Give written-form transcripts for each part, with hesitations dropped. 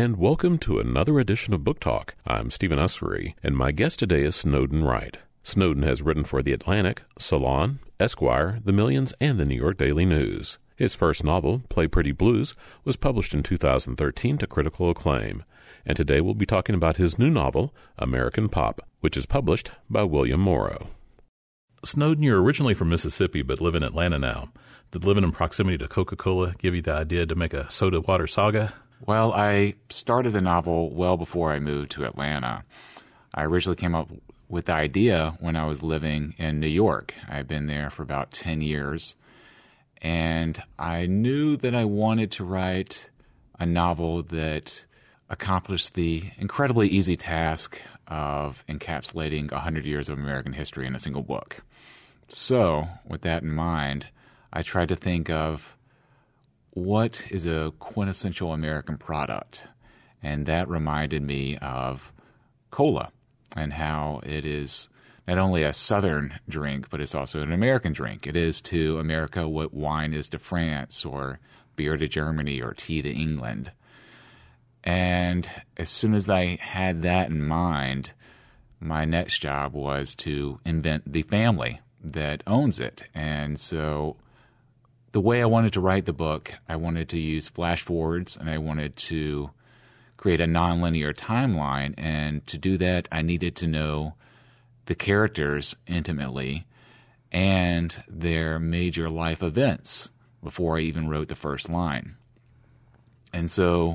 and welcome to another edition of Book Talk. I'm Stephen Ussery, and my guest today is Snowden Wright. Snowden has written for The Atlantic, Salon, Esquire, The Millions, and the New York Daily News. His first novel, Play Pretty Blues, was published in 2013 to critical acclaim. And today we'll be talking about his new novel, American Pop, which is published by William Morrow. Snowden, you're originally from Mississippi but live in Atlanta now. Did living in proximity to Coca-Cola give you the idea to make a soda water saga? Well, I started the novel well before I moved to Atlanta. I originally came up with the idea when I was living in New York. I've been there for about 10 years, and I knew that I wanted to write a novel that accomplished the incredibly easy task of encapsulating 100 years of American history in a single book. So, with that in mind, I tried to think of what is a quintessential American product, and that reminded me of cola and how it is not only a Southern drink, but it's also an American drink. It is to America what wine is to France, or beer to Germany, or tea to England. And as soon as I had that in mind, my next job was to invent the family that owns it. And so the way I wanted to write the book, I wanted to use flash forwards, and I wanted to create a nonlinear timeline. And to do that, I needed to know the characters intimately and their major life events before I even wrote the first line. And so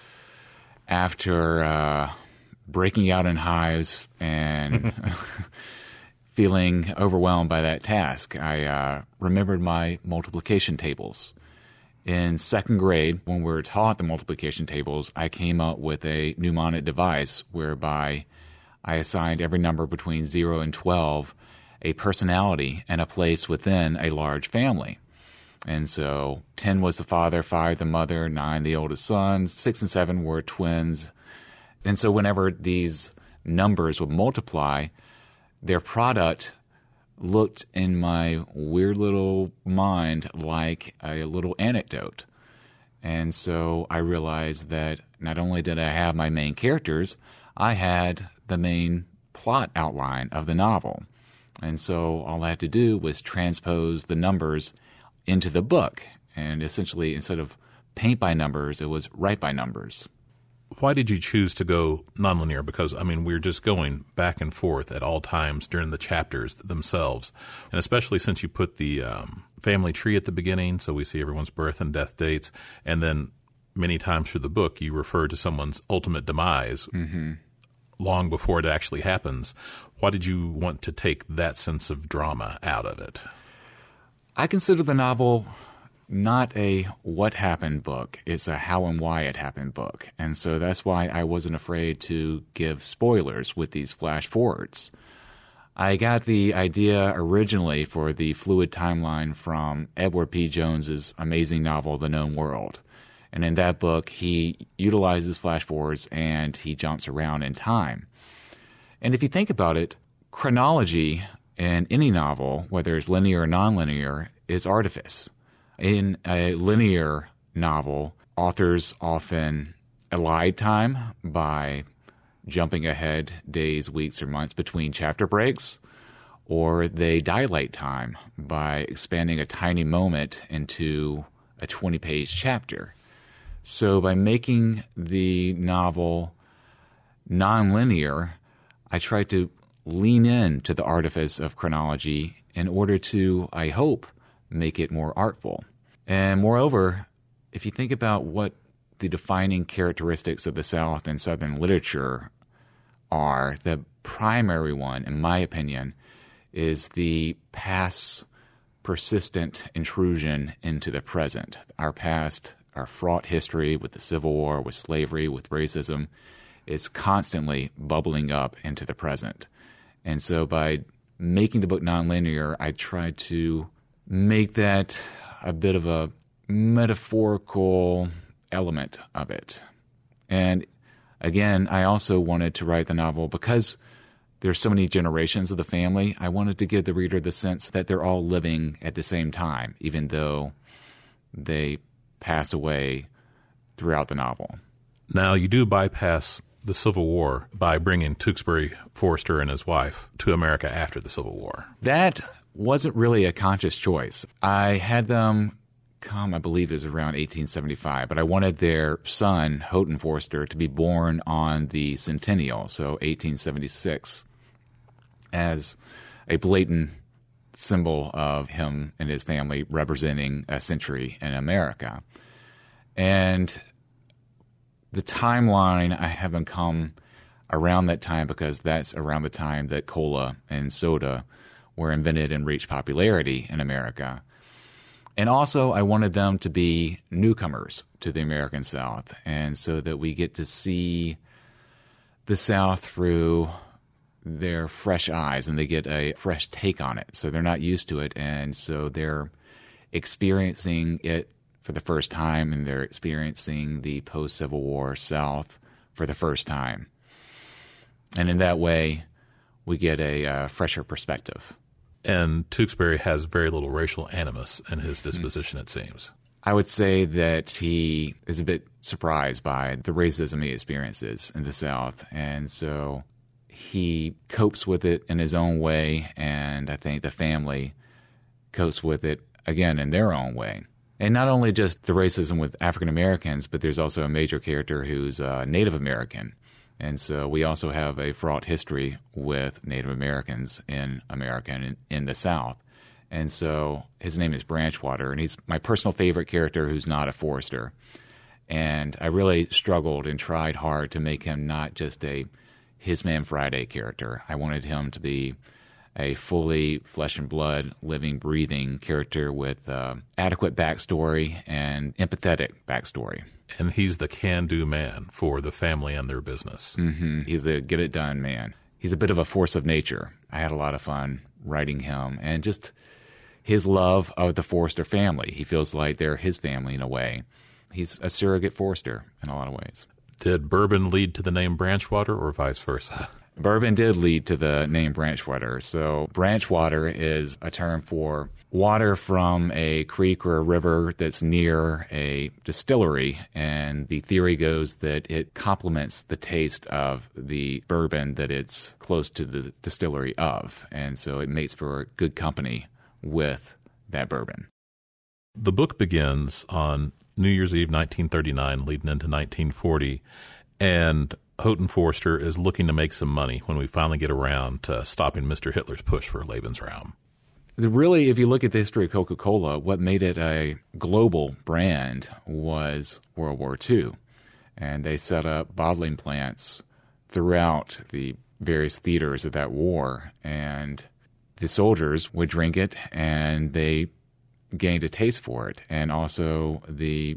after breaking out in hives and feeling overwhelmed by that task, I remembered my multiplication tables. In second grade, when we were taught the multiplication tables, I came up with a mnemonic device whereby I assigned every number between 0 and 12 a personality and a place within a large family. And so 10 was the father, 5 the mother, 9 the oldest son, 6 and 7 were twins. And so whenever these numbers would multiply, their product looked in my weird little mind like a little anecdote. And so I realized that not only did I have my main characters, I had the main plot outline of the novel. And so all I had to do was transpose the numbers into the book. And essentially, instead of paint by numbers, it was write by numbers. Why did you choose to go nonlinear? Because, we're just going back and forth at all times during the chapters themselves. And especially since you put the family tree at the beginning, so we see everyone's birth and death dates. And then many times through the book, you refer to someone's ultimate demise long before it actually happens. Why did you want to take that sense of drama out of it? I consider the novel not a what happened book. It's a how and why it happened book. And so that's why I wasn't afraid to give spoilers with these flash forwards. I got the idea originally for the fluid timeline from Edward P. Jones's amazing novel, The Known World. And in that book, he utilizes flash forwards and he jumps around in time. And if you think about it, chronology in any novel, whether it's linear or nonlinear, is artifice. In a linear novel, authors often elide time by jumping ahead days, weeks, or months between chapter breaks, or they dilate time by expanding a tiny moment into a 20-page chapter. So by making the novel nonlinear, I tried to lean into the artifice of chronology in order to, I hope, make it more artful. And moreover, if you think about what the defining characteristics of the South and Southern literature are, the primary one, in my opinion, is the past's persistent intrusion into the present. Our past, our fraught history with the Civil War, with slavery, with racism, is constantly bubbling up into the present. And so by making the book nonlinear, I tried to make that a bit of a metaphorical element of it. And again, I also wanted to write the novel because there's so many generations of the family. I wanted to give the reader the sense that they're all living at the same time, even though they pass away throughout the novel. Now, you do bypass the Civil War by bringing Tewksbury Forster and his wife to America after the Civil War. That wasn't really a conscious choice. I had them come, I believe it was around 1875, but I wanted their son, Houghton Forster, to be born on the centennial, so 1876, as a blatant symbol of him and his family representing a century in America. And the timeline, I have them come around that time because that's around the time that cola and soda were invented and reached popularity in America. And also, I wanted them to be newcomers to the American South, and so that we get to see the South through their fresh eyes and they get a fresh take on it. So they're not used to it, and so they're experiencing it for the first time, and they're experiencing the post-Civil War South for the first time. And in that way, we get a fresher perspective. And Tewksbury has very little racial animus in his disposition, it seems. I would say that he is a bit surprised by the racism he experiences in the South, and so he copes with it in his own way, and I think the family copes with it, again, in their own way. And not only just the racism with African Americans, but there's also a major character who's Native American. And so we also have a fraught history with Native Americans in America and in the South. And so his name is Branchwater, and he's my personal favorite character who's not a Forster. And I really struggled and tried hard to make him not just a His Man Friday character. I wanted him to be a fully flesh and blood, living, breathing character with adequate backstory and empathetic backstory. And he's the can-do man for the family and their business. Mm-hmm. He's the get-it-done man. He's a bit of a force of nature. I had a lot of fun writing him, and just his love of the Forster family. He feels like they're his family in a way. He's a surrogate Forster in a lot of ways. Did bourbon lead to the name Branchwater or vice versa? Bourbon did lead to the name Branchwater. So Branchwater is a term for water from a creek or a river that's near a distillery, and the theory goes that it complements the taste of the bourbon that it's close to the distillery of, and so it makes for good company with that bourbon. The book begins on New Year's Eve 1939, leading into 1940, and Houghton Forster is looking to make some money when we finally get around to stopping Mr. Hitler's push for Lebensraum. Really, if you look at the history of Coca-Cola, what made it a global brand was World War II. And they set up bottling plants throughout the various theaters of that war. And the soldiers would drink it, and they gained a taste for it. And also the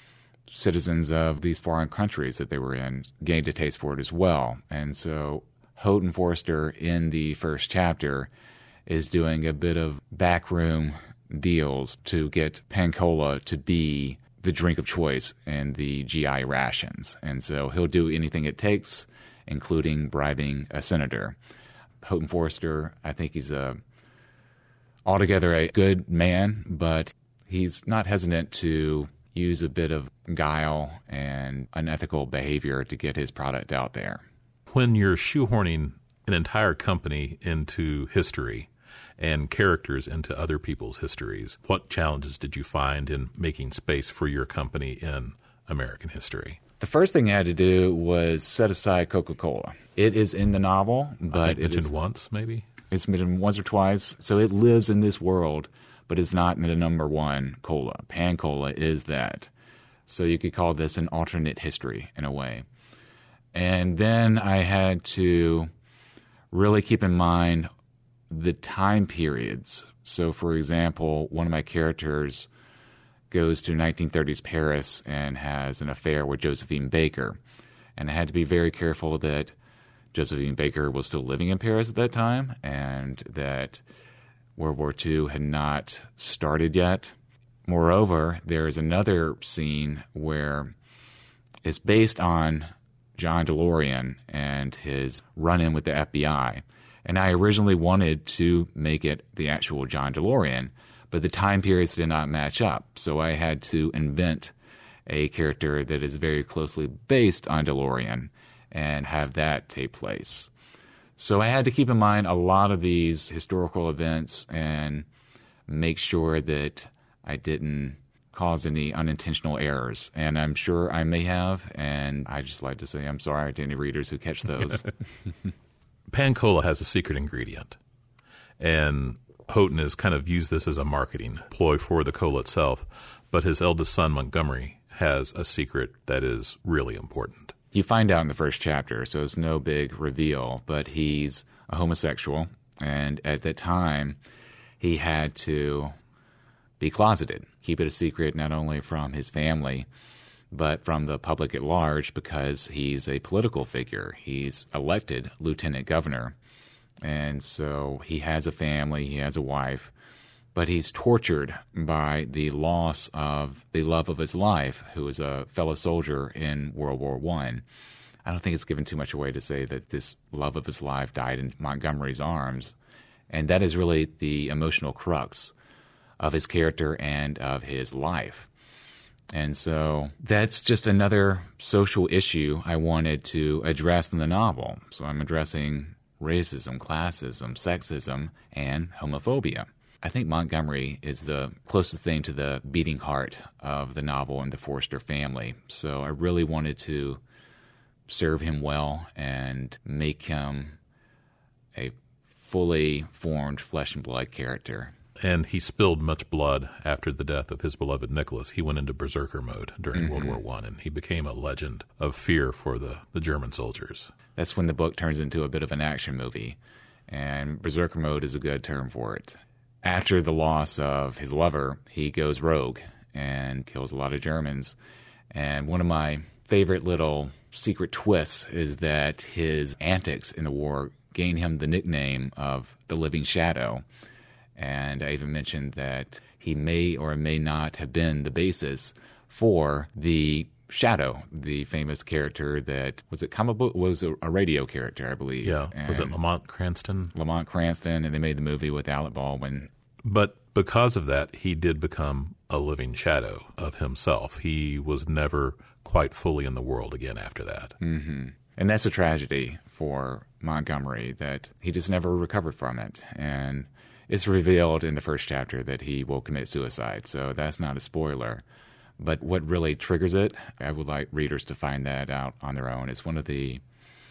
citizens of these foreign countries that they were in gained a taste for it as well. And so Houghton Forster in the first chapter is doing a bit of backroom deals to get Pan-Cola to be the drink of choice in the GI rations. And so he'll do anything it takes, including bribing a senator. Houghton Forster, I think he's altogether a good man, but he's not hesitant to use a bit of guile and unethical behavior to get his product out there. When you're shoehorning an entire company into history and characters into other people's histories, what challenges did you find in making space for your company in American history? The first thing I had to do was set aside Coca-Cola. It is in the novel, but it's mentioned once, maybe? It's mentioned once or twice. So it lives in this world, but it's not the number one cola. Pan-Cola is that. So you could call this an alternate history in a way. And then I had to really keep in mind the time periods. So, for example, one of my characters goes to 1930s Paris and has an affair with Josephine Baker. And I had to be very careful that Josephine Baker was still living in Paris at that time and that World War II had not started yet. Moreover, there is another scene where it's based on John DeLorean and his run-in with the FBI. And I originally wanted to make it the actual John DeLorean, but the time periods did not match up. So I had to invent a character that is very closely based on DeLorean and have that take place. So I had to keep in mind a lot of these historical events and make sure that I didn't cause any unintentional errors. And I'm sure I may have, and I just like to say I'm sorry to any readers who catch those. Pan Cola has a secret ingredient, and Houghton has kind of used this as a marketing ploy for the cola itself, but his eldest son, Montgomery, has a secret that is really important. You find out in the first chapter, so it's no big reveal, but he's a homosexual, and at that time, he had to be closeted, keep it a secret not only from his family, but from the public at large, because he's a political figure. He's elected lieutenant governor, and so he has a family, he has a wife, but he's tortured by the loss of the love of his life, who is a fellow soldier in World War I. I don't think it's given too much away to say that this love of his life died in Montgomery's arms, and that is really the emotional crux of his character and of his life. And so that's just another social issue I wanted to address in the novel. So I'm addressing racism, classism, sexism, and homophobia. I think Montgomery is the closest thing to the beating heart of the novel and the Forster family. So I really wanted to serve him well and make him a fully formed flesh and blood character. And he spilled much blood after the death of his beloved Nicholas. He went into berserker mode during World War I, and he became a legend of fear for the German soldiers. That's when the book turns into a bit of an action movie, and berserker mode is a good term for it. After the loss of his lover, he goes rogue and kills a lot of Germans. And one of my favorite little secret twists is that his antics in the war gain him the nickname of the Living Shadow. And I even mentioned that he may or may not have been the basis for the Shadow, the famous character that was a radio character, I believe. Yeah, and was it Lamont Cranston? Lamont Cranston, and they made the movie with Alec Baldwin. But because of that, he did become a living shadow of himself. He was never quite fully in the world again after that. Mm-hmm. And that's a tragedy for Montgomery, that he just never recovered from it. And it's revealed in the first chapter that he will commit suicide, so that's not a spoiler. But what really triggers it, I would like readers to find that out on their own. It's one of the,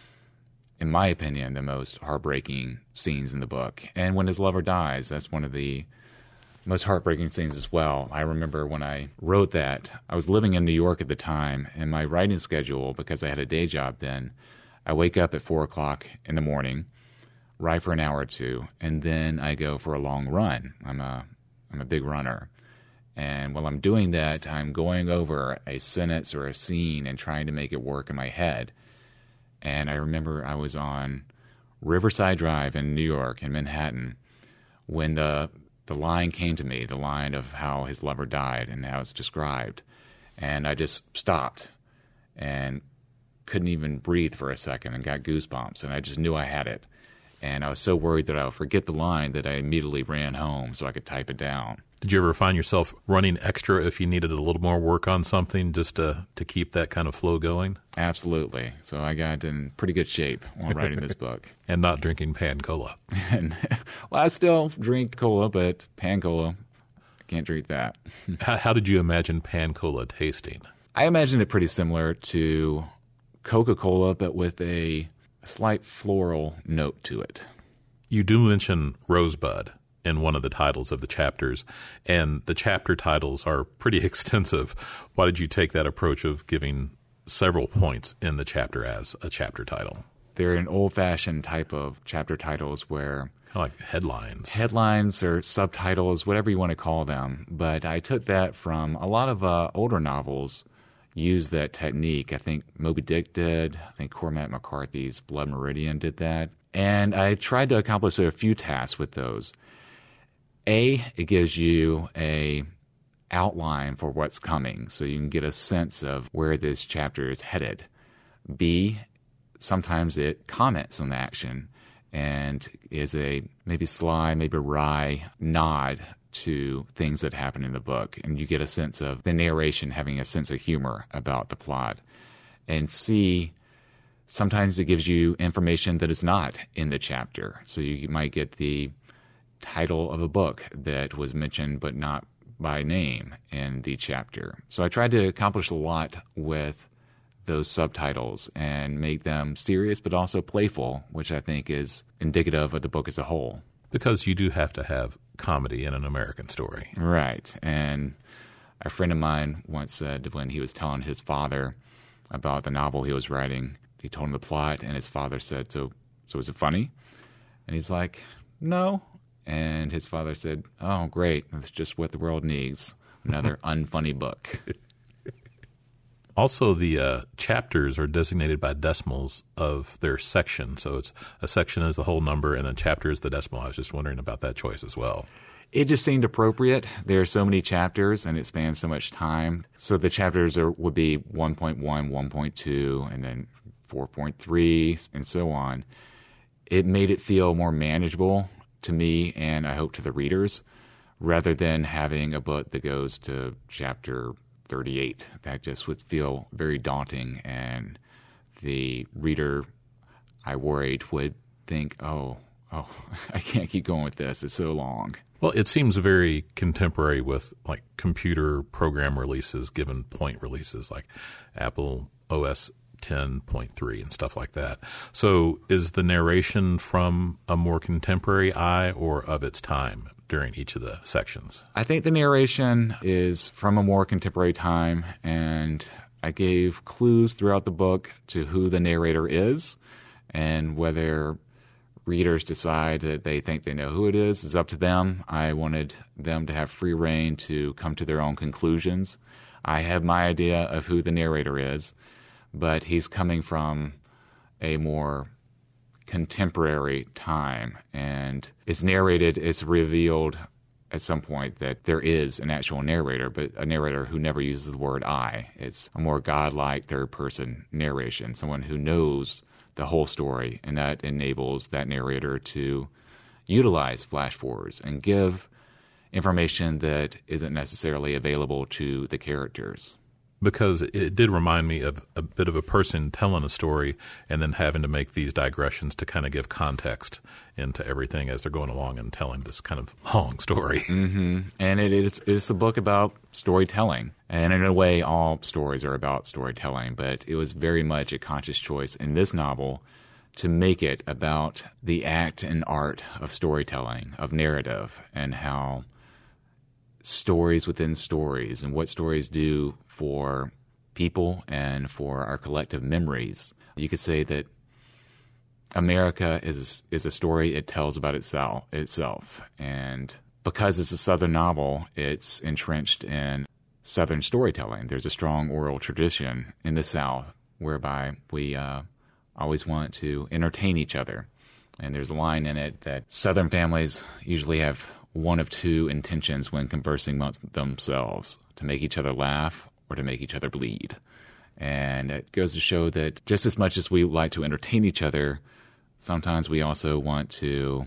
in my opinion, the most heartbreaking scenes in the book. And when his lover dies, that's one of the most heartbreaking scenes as well. I remember when I wrote that, I was living in New York at the time, and my writing schedule, because I had a day job then, I wake up at 4 o'clock in the morning, write for an hour or two, and then I go for a long run. I'm a big runner. And while I'm doing that, I'm going over a sentence or a scene and trying to make it work in my head. And I remember I was on Riverside Drive in New York, in Manhattan, when the line came to me, the line of how his lover died and how it's described. And I just stopped and couldn't even breathe for a second and got goosebumps. And I just knew I had it. And I was so worried that I would forget the line that I immediately ran home so I could type it down. Did you ever find yourself running extra if you needed a little more work on something just to keep that kind of flow going? Absolutely. So I got in pretty good shape while writing this book. And not drinking Pan Cola. And, well, I still drink cola, but Pan Cola, I can't drink that. How did you imagine Pan Cola tasting? I imagined it pretty similar to Coca-Cola, but with a slight floral note to it. You do mention Rosebud in one of the titles of the chapters, and the chapter titles are pretty extensive. Why did you take that approach of giving several points in the chapter as a chapter title? They're an old-fashioned type of chapter titles where kind of like headlines. Headlines or subtitles, whatever you want to call them. But I took that from a lot of older novels use that technique. I think Moby Dick did. I think Cormac McCarthy's Blood Meridian did that. And I tried to accomplish a few tasks with those. It gives you a outline for what's coming, so you can get a sense of where this chapter is headed. B, sometimes it comments on the action and is a maybe sly, maybe wry nod to things that happen in the book, and you get a sense of the narration having a sense of humor about the plot. And C, sometimes it gives you information that is not in the chapter. So you might get the title of a book that was mentioned but not by name in the chapter. So I tried to accomplish a lot with those subtitles and make them serious but also playful, which I think is indicative of the book as a whole. Because you do have to have comedy in an American story. Right. And a friend of mine once said when he was telling his father about the novel he was writing, he told him the plot, and his father said, so is it funny? And he's like, no. And his father said, oh, great. That's just what the world needs. Another unfunny book. Also, the chapters are designated by decimals of their section. So it's a section is the whole number, and a chapter is the decimal. I was just wondering about that choice as well. It just seemed appropriate. There are so many chapters, and it spans so much time. So the chapters would be 1.1, 1.2, and then 4.3, and so on. It made it feel more manageable to me, and I hope to the readers, rather than having a book that goes to chapter 38. That just would feel very daunting, and the reader, I worried, would think, oh, I can't keep going with this. It's so long. Well, it seems very contemporary with like computer program releases, given point releases like Apple OS 10.3 and stuff like that. So is the narration from a more contemporary eye or of its time during each of the sections? I think the narration is from a more contemporary time, and I gave clues throughout the book to who the narrator is, and whether readers decide that they think they know who it is up to them. I wanted them to have free rein to come to their own conclusions. I have my idea of who the narrator is, but he's coming from a more contemporary time, and it's narrated, it's revealed at some point that there is an actual narrator, but a narrator who never uses the word I. It's a more godlike third-person narration, someone who knows the whole story, and that enables that narrator to utilize flash forwards and give information that isn't necessarily available to the characters. Because it did remind me of a bit of a person telling a story and then having to make these digressions to kind of give context into everything as they're going along and telling this kind of long story. Mm-hmm. And it's a book about storytelling. And in a way, all stories are about storytelling, but it was very much a conscious choice in this novel to make it about the act and art of storytelling, of narrative, and how stories within stories and what stories do for people and for our collective memories. You could say that America is a story it tells about itself. And because it's a Southern novel, it's entrenched in Southern storytelling. There's a strong oral tradition in the South whereby we always want to entertain each other. And there's a line in it that Southern families usually have one of two intentions when conversing amongst themselves: to make each other laugh or to make each other bleed. And it goes to show that just as much as we like to entertain each other, sometimes we also want to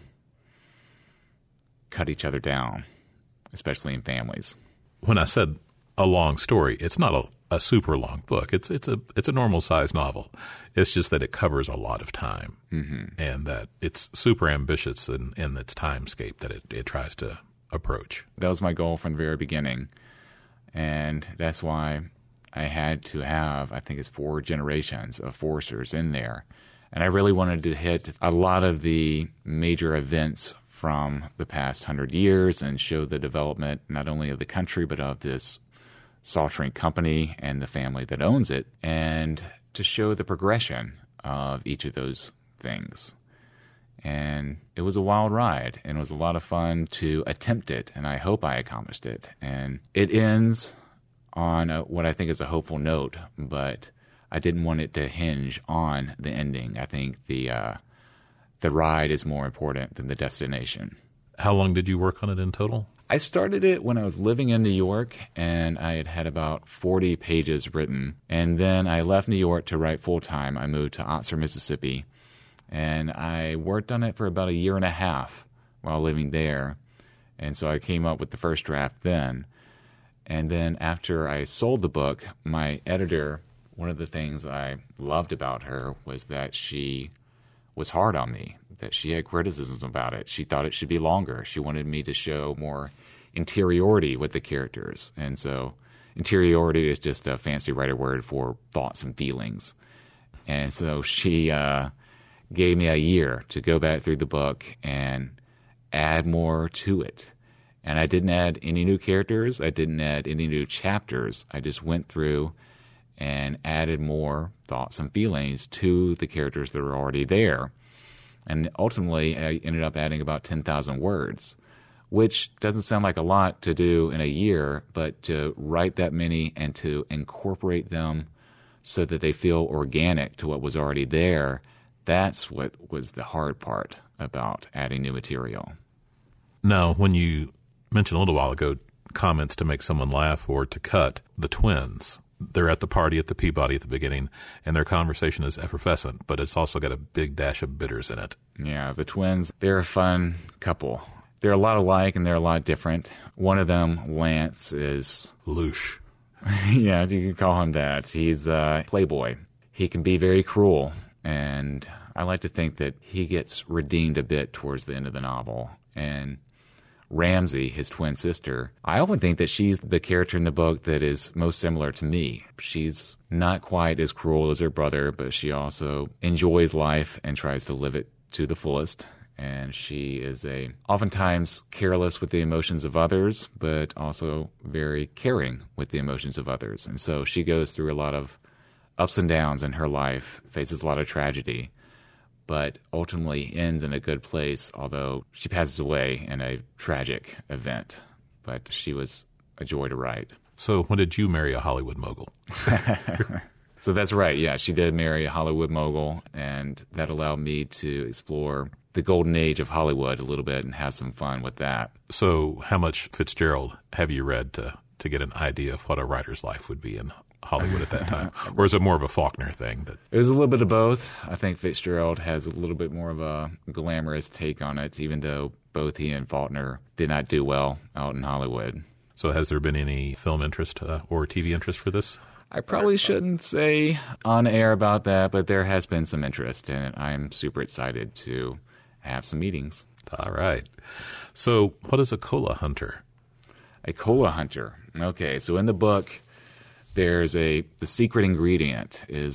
cut each other down, especially in families. When I said a long story, it's not a super long book. It's a normal size novel. It's just that it covers a lot of time, and that it's super ambitious in its timescape that it tries to approach. That was my goal from the very beginning, and that's why I had to have, I think it's 4 generations of Forsters in there. And I really wanted to hit a lot of the major events from the past 100 years and show the development not only of the country but of this salt-drink company and the family that owns it, and to show the progression of each of those things. And it was a wild ride, and it was a lot of fun to attempt it, and I hope I accomplished it. And it ends on what I think is a hopeful note, but I didn't want it to hinge on the ending. I think the ride is more important than the destination. How long did you work on it in total? I started it when I was living in New York, and I had about 40 pages written. And then I left New York to write full-time. I moved to Oxford, Mississippi, and I worked on it for about a year and a half while living there. And so I came up with the first draft then. And then after I sold the book, my editor, one of the things I loved about her was that she was hard on me, that she had criticisms about it. She thought it should be longer. She wanted me to show more interiority with the characters. And so interiority is just a fancy writer word for thoughts and feelings. And so she gave me a year to go back through the book and add more to it. And I didn't add any new characters. I didn't add any new chapters. I just went through and added more thoughts and feelings to the characters that were already there. And ultimately, I ended up adding about 10,000 words, which doesn't sound like a lot to do in a year, but to write that many and to incorporate them so that they feel organic to what was already there, that's what was the hard part about adding new material. Now, when you mentioned a little while ago comments to make someone laugh or to cut, the twins, they're at the party at the Peabody at the beginning, and their conversation is effervescent, but it's also got a big dash of bitters in it. Yeah, the twins, they're a fun couple. They're a lot alike and they're a lot different. One of them, Lance, is... Louche. Yeah, you can call him that. He's a playboy. He can be very cruel, and I like to think that he gets redeemed a bit towards the end of the novel. And Ramsey, his twin sister, I often think that she's the character in the book that is most similar to me. She's not quite as cruel as her brother, but she also enjoys life and tries to live it to the fullest. And she is oftentimes careless with the emotions of others, but also very caring with the emotions of others. And so she goes through a lot of ups and downs in her life, faces a lot of tragedy, but ultimately ends in a good place, although she passes away in a tragic event. But she was a joy to write. So when did you marry a Hollywood mogul? So that's right, yeah. She did marry a Hollywood mogul, and that allowed me to explore the golden age of Hollywood a little bit and have some fun with that. So how much Fitzgerald have you read to get an idea of what a writer's life would be in Hollywood at that time? Or is it more of a Faulkner thing? It was a little bit of both. I think Fitzgerald has a little bit more of a glamorous take on it, even though both he and Faulkner did not do well out in Hollywood. So has there been any film interest or TV interest for this? I probably shouldn't say on air about that, but there has been some interest, and I'm super excited to have some meetings. All right. So what is a cola hunter? A cola hunter. Okay, so in the book, there's the secret ingredient is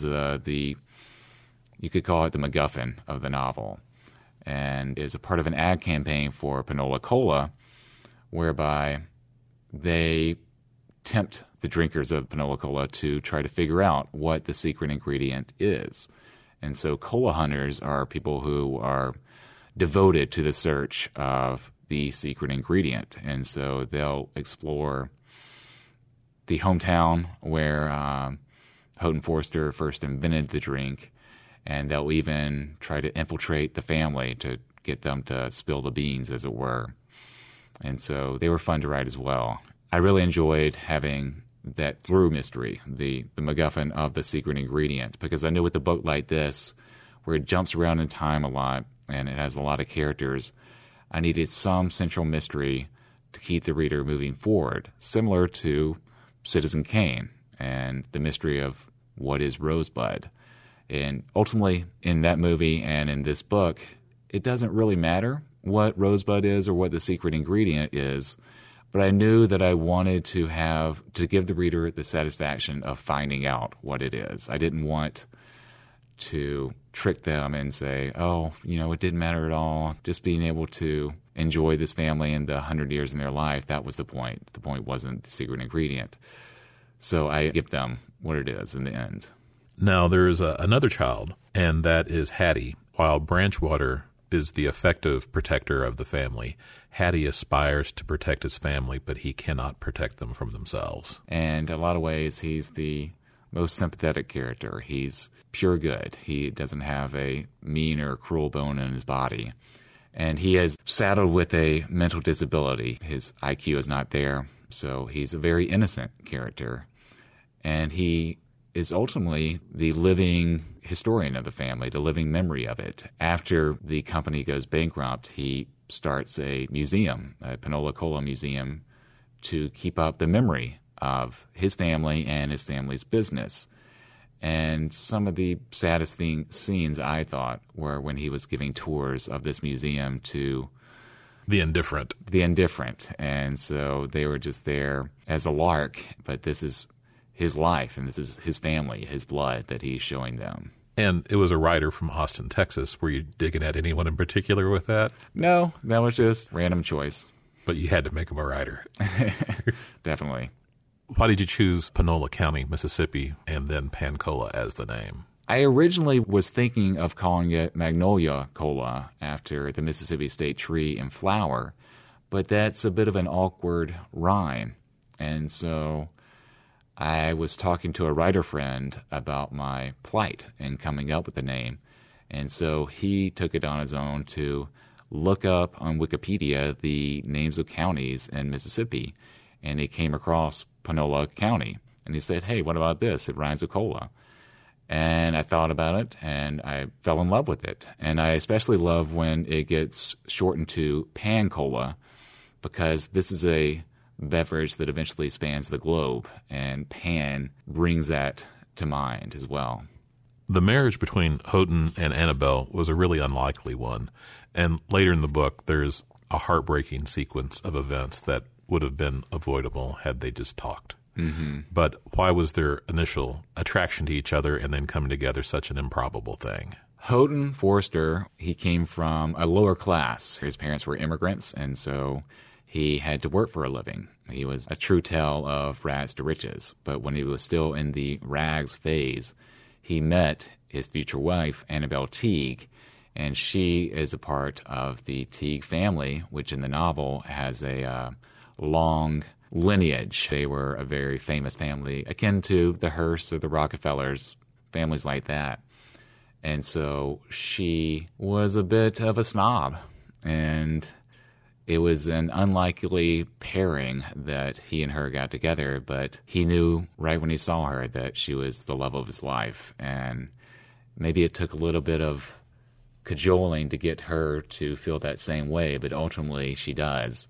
you could call it the MacGuffin of the novel, and is a part of an ad campaign for Panola Cola, whereby they tempt the drinkers of Panola Cola to try to figure out what the secret ingredient is. And so cola hunters are people who are devoted to the search of the secret ingredient. And so they'll explore the hometown where Houghton Forster first invented the drink, and they'll even try to infiltrate the family to get them to spill the beans, as it were. And so they were fun to write as well. I really enjoyed having that through mystery, the MacGuffin of the secret ingredient, because I knew with a book like this, where it jumps around in time a lot and it has a lot of characters, I needed some central mystery to keep the reader moving forward, similar to Citizen Kane and the mystery of what is Rosebud. And ultimately, in that movie and in this book, it doesn't really matter what Rosebud is or what the secret ingredient is, but I knew that I wanted to give the reader the satisfaction of finding out what it is. I didn't want to trick them and say, oh, it didn't matter at all. Just being able to enjoy this family and the 100 years in their life, that was the point. The point wasn't the secret ingredient. So I give them what it is in the end. Now, there's another child, and that is Hattie. While Branchwater is the effective protector of the family, Hattie aspires to protect his family, but he cannot protect them from themselves. And in a lot of ways, he's the most sympathetic character. He's pure good. He doesn't have a mean or cruel bone in his body. And he is saddled with a mental disability. His IQ is not there, so he's a very innocent character. And he is ultimately the living historian of the family, the living memory of it. After the company goes bankrupt, he starts a museum, a Panola Cola museum, to keep up the memory of his family and his family's business. And some of the saddest scenes, I thought, were when he was giving tours of this museum to the indifferent. And so they were just there as a lark, but this is his life, and this is his family, his blood that he's showing them. And it was a writer from Austin, Texas. Were you digging at anyone in particular with that? No, that was just random choice. But you had to make him a writer. Definitely. Why did you choose Panola County, Mississippi, and then Pencola as the name? I originally was thinking of calling it Magnolia Cola after the Mississippi State tree and flower, but that's a bit of an awkward rhyme. And so I was talking to a writer friend about my plight and coming up with the name. And so he took it on his own to look up on Wikipedia the names of counties in Mississippi. And he came across Panola County. And he said, hey, what about this? It rhymes with cola. And I thought about it, and I fell in love with it. And I especially love when it gets shortened to Pencola, because this is a beverage that eventually spans the globe, and Pan brings that to mind as well. The marriage between Houghton and Annabelle was a really unlikely one, and later in the book there's a heartbreaking sequence of events that would have been avoidable had they just talked. Mm-hmm. But why was their initial attraction to each other and then coming together such an improbable thing? Houghton Forster, he came from a lower class. His parents were immigrants, and so he had to work for a living. He was a true tale of rags to riches. But when he was still in the rags phase, he met his future wife, Annabelle Teague, and she is a part of the Teague family, which in the novel has a long lineage. They were a very famous family, akin to the Hearsts or the Rockefellers, families like that. And so she was a bit of a snob, and it was an unlikely pairing that he and her got together, but he knew right when he saw her that she was the love of his life. And maybe it took a little bit of cajoling to get her to feel that same way, but ultimately she does.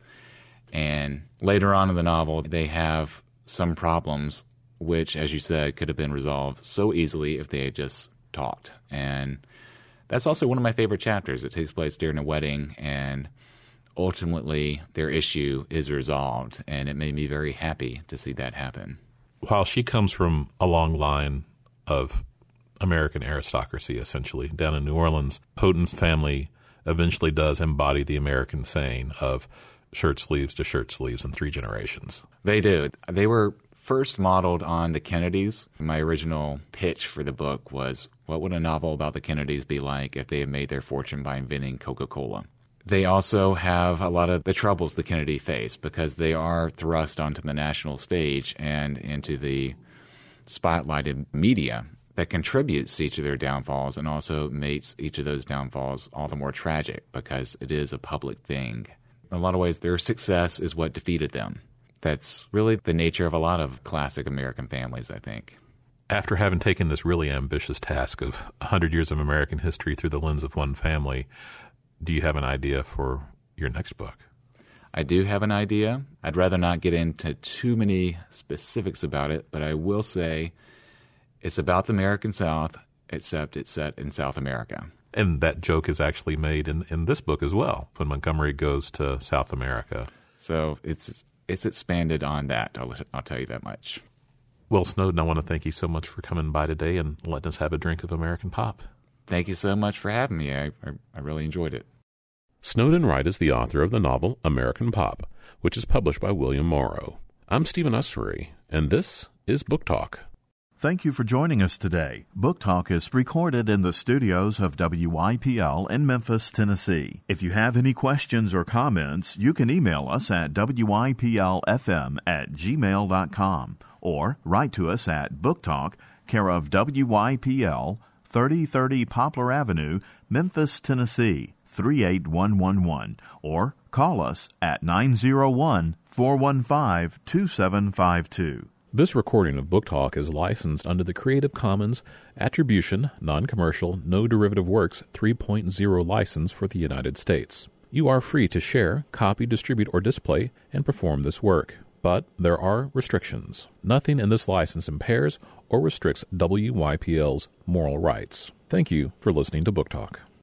And later on in the novel, they have some problems, which, as you said, could have been resolved so easily if they had just talked. And that's also one of my favorite chapters. It takes place during a wedding, and ultimately their issue is resolved, and it made me very happy to see that happen. While she comes from a long line of American aristocracy, essentially, down in New Orleans, Houghton's family eventually does embody the American saying of shirt sleeves to shirt sleeves in 3 generations. They do. They were first modeled on the Kennedys. My original pitch for the book was, what would a novel about the Kennedys be like if they had made their fortune by inventing Coca-Cola? They also have a lot of the troubles the Kennedy face because they are thrust onto the national stage and into the spotlighted media that contributes to each of their downfalls and also makes each of those downfalls all the more tragic because it is a public thing. In a lot of ways, their success is what defeated them. That's really the nature of a lot of classic American families, I think. After having taken this really ambitious task of 100 years of American history through the lens of one family, do you have an idea for your next book? I do have an idea. I'd rather not get into too many specifics about it, but I will say it's about the American South, except it's set in South America. And that joke is actually made in this book as well, when Montgomery goes to South America. So it's expanded on that, I'll tell you that much. Well, Snowden, I want to thank you so much for coming by today and letting us have a drink of American pop. Thank you so much for having me. I really enjoyed it. Snowden Wright is the author of the novel American Pop, which is published by William Morrow. I'm Stephen Ussery, and this is Book Talk. Thank you for joining us today. Book Talk is recorded in the studios of WYPL in Memphis, Tennessee. If you have any questions or comments, you can email us at wyplfm@gmail.com or write to us at Book Talk, care of WYPL, 3030 Poplar Avenue, Memphis, Tennessee, 38111, or call us at 901-415-2752. This recording of Book Talk is licensed under the Creative Commons Attribution, Non-Commercial, No Derivative Works 3.0 license for the United States. You are free to share, copy, distribute, or display and perform this work. But there are restrictions. Nothing in this license impairs or restricts WYPL's moral rights. Thank you for listening to Book Talk.